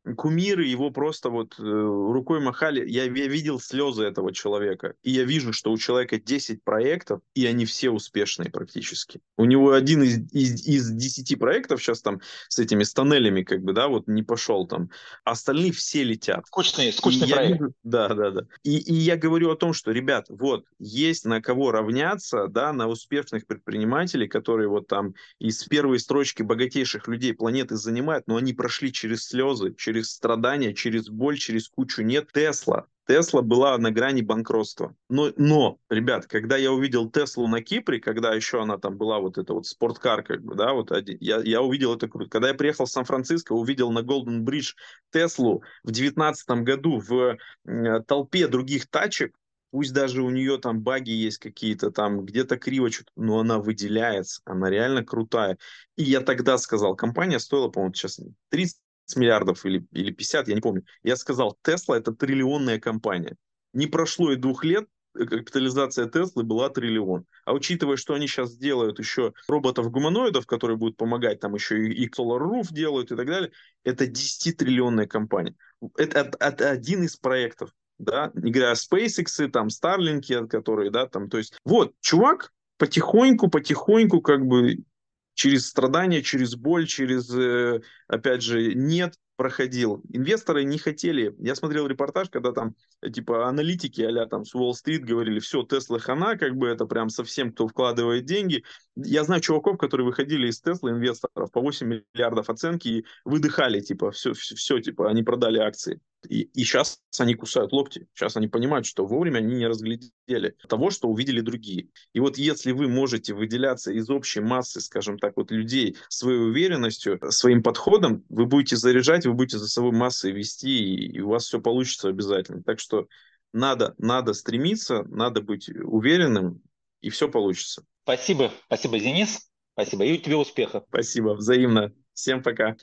кумиры его просто вот рукой махали. Я видел слезы этого человека. И я вижу, что у человека 10 проектов, и они все успешные практически. У него один из 10 проектов сейчас там с этими с тоннелями как бы, да, вот не пошел там. А остальные все летят. Скучный И я проект. вижу, да, да, да. И я говорю о том, что, ребят, вот, есть на кого равняться, да, на успешных предпринимателей, которые вот там из первой строчки богатейших людей планеты занимают, но они прошли через слезы, через страдания, через боль, через кучу нет. Тесла была на грани банкротства. Но, ребят, когда я увидел Теслу на Кипре, когда еще она там была, вот эта вот спорткар, как бы, да, вот я увидел это круто. Когда я приехал в Сан-Франциско, увидел на Голден Бридж Теслу в 2019 году в толпе других тачек, пусть даже у нее там баги есть какие-то, там где-то криво что-то, но она выделяется, она реально крутая. И я тогда сказал, компания стоила, по-моему, сейчас 30 миллиардов или 50, я не помню. Я сказал, Тесла это триллионная компания. Не прошло и 2 лет, капитализация Теслы была триллион. А учитывая, что они сейчас делают еще роботов-гуманоидов, которые будут помогать, там еще и Solar Roof делают и так далее, это 10-триллионная компания. Это один из проектов. Да, не говоря о SpaceX, там, Starlink, которые, да, там, то есть, вот, чувак потихоньку, как бы, через страдания, через боль, через, опять же, нет, проходил. Инвесторы не хотели. Я смотрел репортаж, когда там, типа, аналитики а-ля там с Уолл-стрит говорили, все, Тесла хана, как бы это прям совсем, кто вкладывает деньги. Я знаю чуваков, которые выходили из Теслы, инвесторов, по 8 миллиардов оценки и выдыхали, типа, все, типа, они продали акции. И сейчас они кусают локти. Сейчас они понимают, что вовремя они не разглядели того, что увидели другие. И вот если вы можете выделяться из общей массы, скажем так, вот людей своей уверенностью, своим подходом, вы будете заряжать, вы будете за собой массой вести, и у вас все получится обязательно. Так что надо стремиться, надо быть уверенным, и все получится. Спасибо, Денис. Спасибо. И тебе успеха. Спасибо, взаимно. Всем пока.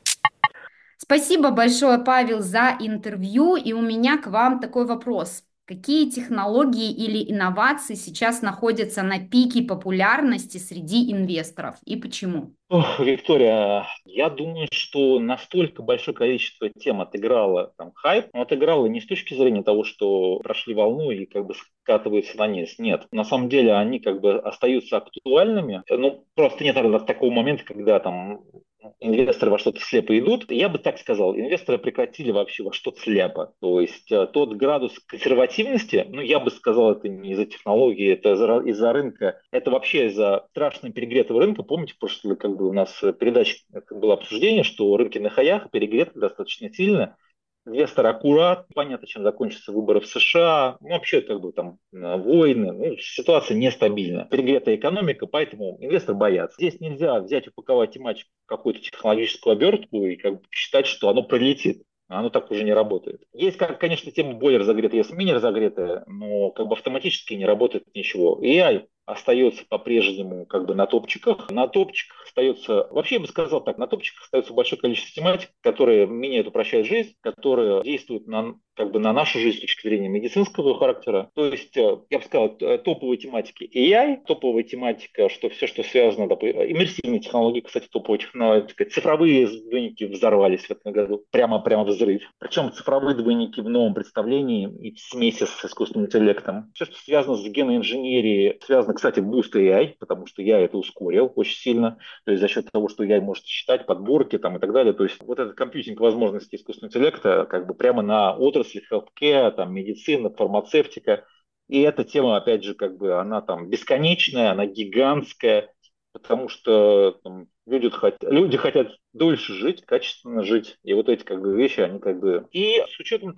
Спасибо большое, Павел, за интервью. И у меня к вам такой вопрос. Какие технологии или инновации сейчас находятся на пике популярности среди инвесторов и почему? Ох, Виктория, я думаю, что настолько большое количество тем отыграло там хайп, но отыграло не с точки зрения того, что прошли волну и как бы скатываются на низ. Нет, на самом деле они как бы остаются актуальными. Ну, просто нет такого момента, когда там инвесторы во что-то слепо идут. Я бы так сказал, инвесторы прекратили вообще во что-то слепо. То есть тот градус консервативности, ну, я бы сказал, это не из-за технологии, это из-за рынка, это вообще из-за страшно перегретого рынка. Помните, в прошлый как бы у нас передача было обсуждение, что рынки на хаях перегреты достаточно сильно. Инвестор аккурат, понятно, чем закончатся выборы в США, ну, вообще как бы там войны, ну, ситуация нестабильна. Перегретая экономика, поэтому инвесторы боятся. Здесь нельзя взять, упаковать тематику в какую-то технологическую обертку и как бы считать, что оно пролетит. Оно так уже не работает. Есть, конечно, тема более разогретая, есть менее разогретая, но как бы автоматически не работает ничего. AI остается по-прежнему как бы на топчиках. На топчиках остается, вообще я бы сказал так, на топчиках остается большое количество тематик, которые меняют, упрощают жизнь, которые действуют на, как бы на нашу жизнь с точки зрения медицинского характера. То есть, я бы сказал, топовые тематики AI, топовая тематика, что все, что связано, допустим, иммерсивные технологии, кстати, топовая технология, цифровые двойники взорвались в этом году, прямо взрыв. Причем цифровые двойники в новом представлении и в смеси с искусственным интеллектом. Все, что связано с геноинженерией, связано, кстати, Boost AI, потому что я это ускорил очень сильно, то есть за счет того, что AI может считать подборки там и так далее. То есть вот этот компьютинг возможности искусственного интеллекта как бы прямо на отрасли healthcare, там, медицина, фармацевтика. И эта тема, опять же, как бы она там бесконечная, она гигантская, потому что там, люди хотят дольше жить, качественно жить. И вот эти как бы вещи, они как бы... И с учетом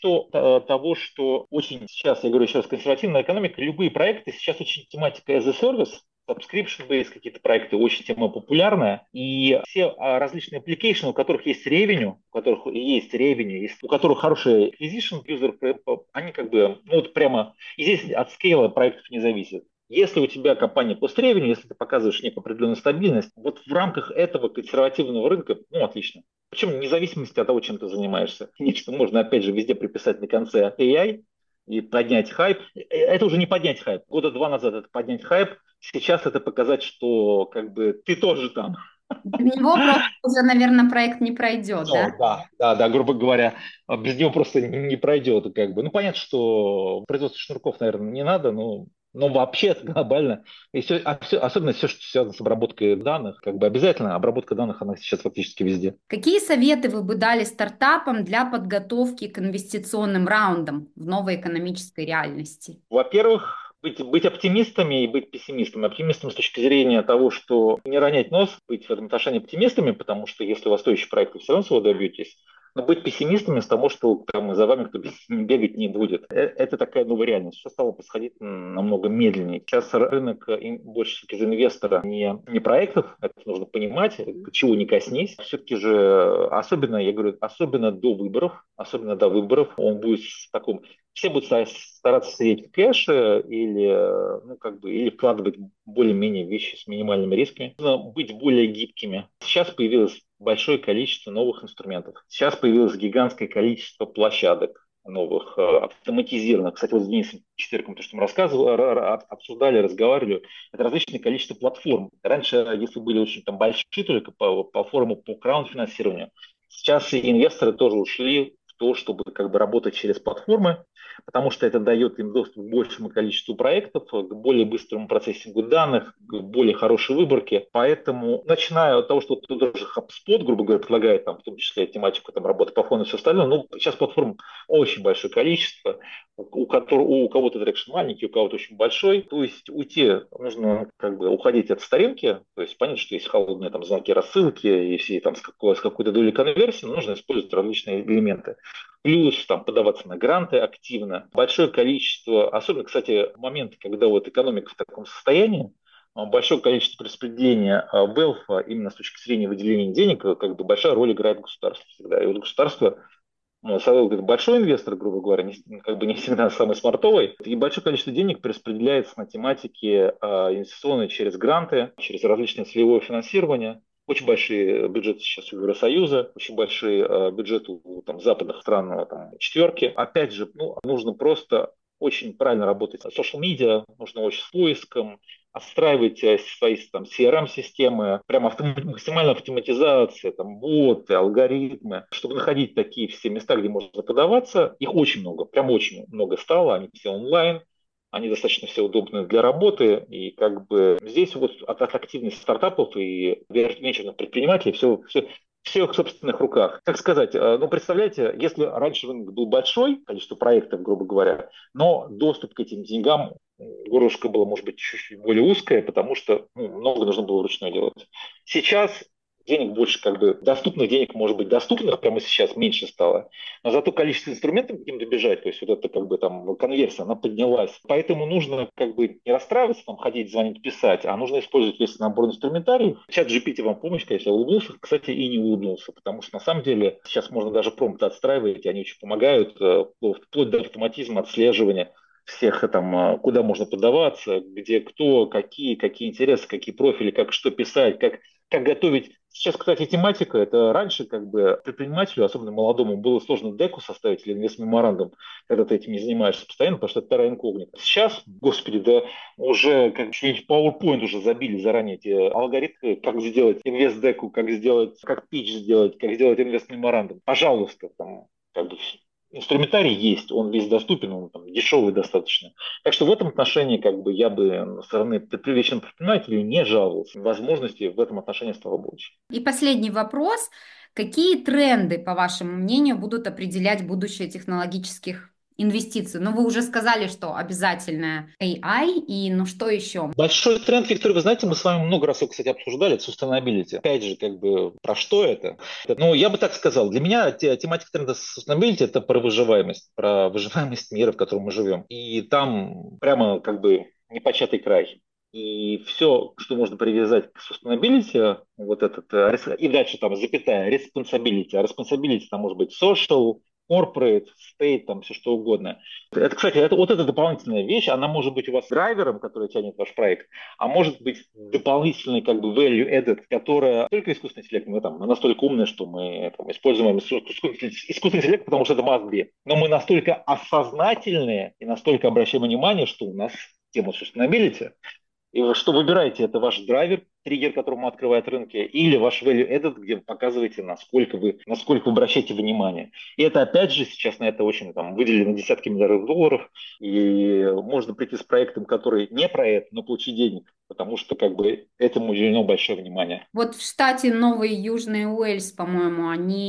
того, что очень сейчас, я говорю еще раз, консервативная экономика, любые проекты, сейчас очень тематика as a service, subscription-based какие-то проекты, очень тема популярная, и все различные application, у которых есть revenue, у которых хороший acquisition user, они как бы, ну вот прямо, и здесь от скейла проектов не зависит. Если у тебя компания пост-ревеню, если ты показываешь некую определенную стабильность, вот в рамках этого консервативного рынка, ну, отлично. Причем вне зависимости от того, чем ты занимаешься. Нечто можно, опять же, везде приписать на конце AI и поднять хайп. Это уже не поднять хайп. Года 2 назад это поднять хайп. Сейчас это показать, что как бы ты тоже там. Без него просто уже, наверное, проект не пройдет, да? Да, грубо говоря, без него просто не пройдет, как бы. Ну, понятно, что производство шнурков, наверное, не надо, но вообще глобально, и особенно все, что связано с обработкой данных, как бы обязательно обработка данных, она сейчас фактически везде. Какие советы вы бы дали стартапам для подготовки к инвестиционным раундам в новой экономической реальности? Во-первых, быть оптимистами и быть пессимистами. Оптимистом с точки зрения того, что не ронять нос, быть в этом отношении оптимистами, потому что если у вас стоящий проект, вы все равно своего добьетесь. Но быть пессимистами с того, что там, за вами кто бегать не будет. Это такая новая реальность. Все стало происходить намного медленнее. Сейчас рынок больше все-таки за инвестора, не проектов. Это нужно понимать, чего не коснись. Все-таки же, особенно, я говорю, особенно до выборов, он будет в таком. Все будут стараться сидеть в кэше или вкладывать более-менее вещи с минимальными рисками. Нужно быть более гибкими. Сейчас появилось большое количество новых инструментов. Сейчас появилось гигантское количество площадок новых, автоматизированных. Кстати, вот с Денисом Четвериком, то, что мы обсуждали, разговаривали, это различное количество платформ. Раньше, если были очень там большие только по форуму, по краундфинансированию, сейчас и инвесторы тоже ушли в то, чтобы как бы работать через платформы, потому что это дает им доступ к большему количеству проектов, к более быстрому процессингу данных, к более хорошей выборке. Поэтому, начиная от того, что тут даже HubSpot, грубо говоря, предлагает там, в том числе тематику там, работы по фону и все остальное, ну, сейчас платформ очень большое количество, у кого-то трекшн маленький, у кого-то очень большой. То есть нужно как бы уходить от старинки, то есть понятно, что есть холодные там знаки рассылки и все там с какой-то долей конверсии, но нужно использовать различные элементы. Плюс там подаваться на гранты активно. Большое количество, особенно, кстати, моменты, когда вот экономика в таком состоянии, большое количество распределения велфа именно с точки зрения выделения денег, как бы большая роль играет государство всегда. И вот государство, большой инвестор, грубо говоря, как бы не всегда самый смартовый, и большое количество денег перераспределяется на тематики инвестиционные через гранты, через различные целевое финансирование. Очень большие бюджеты сейчас у Евросоюза, очень большие бюджеты у там, западных стран, там, четверки. Опять же, нужно просто очень правильно работать с social media, нужно очень с поиском, отстраивать свои там, CRM-системы, прямо максимальная автоматизация, там, боты, алгоритмы, чтобы находить такие все места, где можно подаваться. Их очень много, прям очень много стало, они все онлайн, они достаточно все удобны для работы, и как бы здесь вот от активности стартапов и венчурных предпринимателей все в их собственных руках. Как сказать, ну, представляете, если раньше рынок был большой, количество проектов, грубо говоря, но доступ к этим деньгам горлышко было, может быть, чуть-чуть более узкое, потому что много нужно было вручную делать. Сейчас денег больше, как бы доступных денег, может быть, доступных прямо сейчас меньше стало, но зато количество инструментов, к ним добежать, то есть вот это как бы там конверсия, она поднялась. Поэтому нужно как бы не расстраиваться, там ходить, звонить, писать, а нужно использовать весь набор инструментариев. Чат GPT вам помощь, конечно, улыбнулся, кстати, и не улыбнулся, потому что на самом деле сейчас можно даже промпты отстраивать, и они очень помогают, вплоть до автоматизма отслеживания всех там, куда можно подаваться, где кто, какие интересы, какие профили, как что писать, как готовить. Сейчас, кстати, тематика, это раньше как бы предпринимателю, особенно молодому, было сложно деку составить или инвестмеморандум, когда ты этим не занимаешься постоянно, потому что это терра инкогнито. Сейчас, господи, да уже как что-нибудь PowerPoint уже забили заранее эти алгоритмы, как сделать инвест-деку, как пич сделать, как сделать инвест-меморандум. Пожалуйста, там, как бы инструментарий есть, он весь доступен, он там, дешевый достаточно. Так что в этом отношении как бы я бы со стороны привлеченных предпринимателей не жаловался. Возможностей в этом отношении стало больше. И последний вопрос. Какие тренды, по вашему мнению, будут определять будущее технологических инвестиций? Ну, вы уже сказали, что обязательно AI, и ну что еще? Большой тренд, Виктория, вы знаете, мы с вами много раз его, кстати, обсуждали, это sustainability. Опять же, как бы, про что это? Ну, я бы так сказал, для меня тематика тренда sustainability – это про выживаемость мира, в котором мы живем. И там прямо как бы непочатый край. И все, что можно привязать к sustainability, и дальше там запятая, responsibility. А responsibility там может быть social, corporate, state, там все что угодно. Это, кстати, вот эта дополнительная вещь, она может быть у вас драйвером, который тянет ваш проект, а может быть дополнительной как бы value added, которая только искусственный интеллект, мы настолько умные, что мы там, используем искусственный интеллект, потому что это must be. Но мы настолько осознательные и настолько обращаем внимание, что у нас тема sustainability. И что выбираете, это ваш драйвер, триггер, которому открывают рынки, или ваш value added, где вы показываете, насколько вы обращаете внимание. И это, опять же, сейчас на это очень выделено десятки миллиардов долларов, и можно прийти с проектом, который не проект, но получить денег, потому что этому уделено большое внимание. Вот в штате Новый Южный Уэльс, по-моему,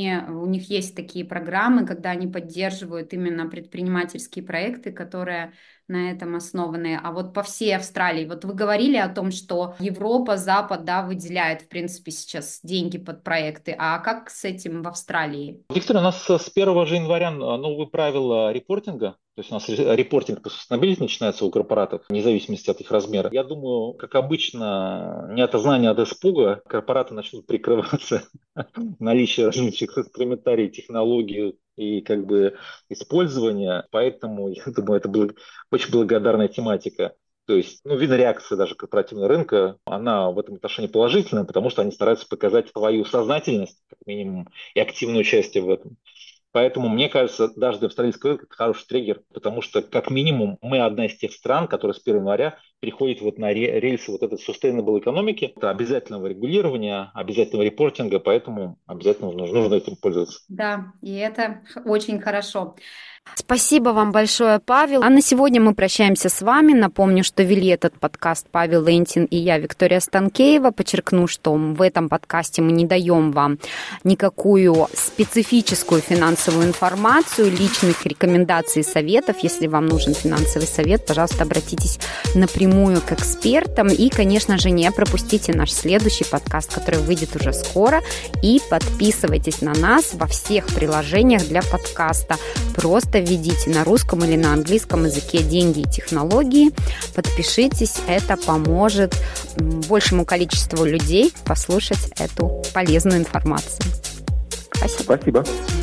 у них есть такие программы, когда они поддерживают именно предпринимательские проекты, которые на этом основаны. А вот по всей Австралии, вот вы говорили о том, что Европа, Запад, выделяет, в принципе, сейчас деньги под проекты. А как с этим в Австралии? Виктория, у нас с 1 же января новые правила репортинга. То есть у нас репортинг по sustainability начинается у корпоратов, вне зависимости от их размера. Я думаю, как обычно, не от знания, а от испуга, корпораты начнут прикрываться наличием различных инструментариев, технологий и использования. Поэтому, я думаю, это очень благодарная тематика. То есть, видно, реакция даже корпоративного рынка, она в этом отношении положительная, потому что они стараются показать свою сознательность, как минимум, и активное участие в этом. Поэтому, мне кажется, даже для австралийского рынка это хороший триггер, потому что, как минимум, мы одна из тех стран, которая с 1 января переходит на рельсы этой sustainable экономики, это обязательного регулирования, обязательного репортинга, поэтому обязательно нужно этим пользоваться. Да, и это очень хорошо. Спасибо вам большое, Павел. А на сегодня мы прощаемся с вами. Напомню, что вели этот подкаст Павел Лентин и я, Виктория Станкеева. Подчеркну, что в этом подкасте мы не даем вам никакую специфическую финансовую информацию, личных рекомендаций и советов. Если вам нужен финансовый совет, пожалуйста, обратитесь напрямую к экспертам. И, конечно же, не пропустите наш следующий подкаст, который выйдет уже скоро. И подписывайтесь на нас во всех приложениях для подкаста. Просто введите на русском или на английском языке «Деньги и технологии». Подпишитесь, это поможет большему количеству людей послушать эту полезную информацию. Спасибо. Спасибо.